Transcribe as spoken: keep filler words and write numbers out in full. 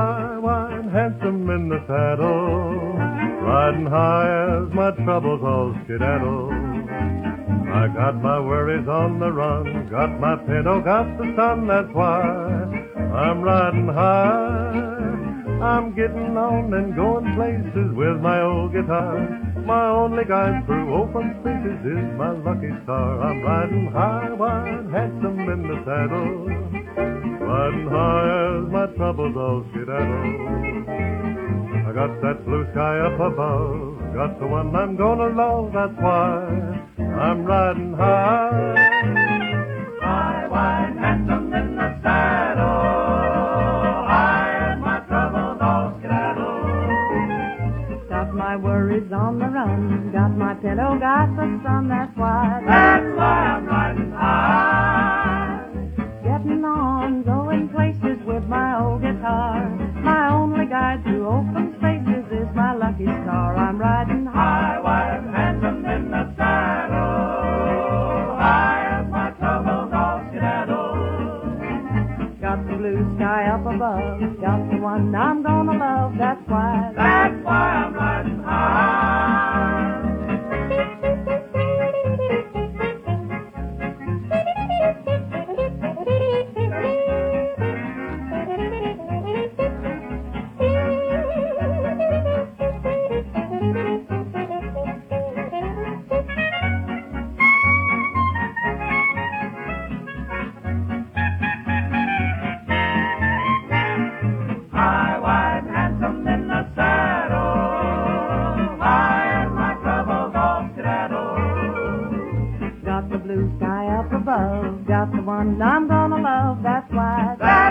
high, wide, and handsome in the saddle, riding high as my troubles all skedaddle. I got my worries on the run, got my pinto, got the sun, that's why I'm riding high. I'm getting on and going places with my old guitar. My only guide through open spaces is my lucky star. I'm riding high, wide, handsome in the saddle, riding high as my troubles all skedaddle. I got that blue sky up above, got the one I'm gonna love, that's why I'm riding high. High, wide, handsome in the saddle, high as my troubles all skedaddle. Got my worries on the run, got my pillow, got the sun, that's why. That's why I'm riding high. Getting on, going places with my old guitar. My only guide through open spaces is my lucky star. I'm riding high, High, wide, handsome in the saddle, high as my troubles all skedaddle. got the blue sky up above, got the one I'm gonna love, that's why. That's why I'm riding high. High, wide, handsome in the saddle, high as my troubles all skedaddle. Got the blue sky up above, got the one I'm gonna love, that's why. That's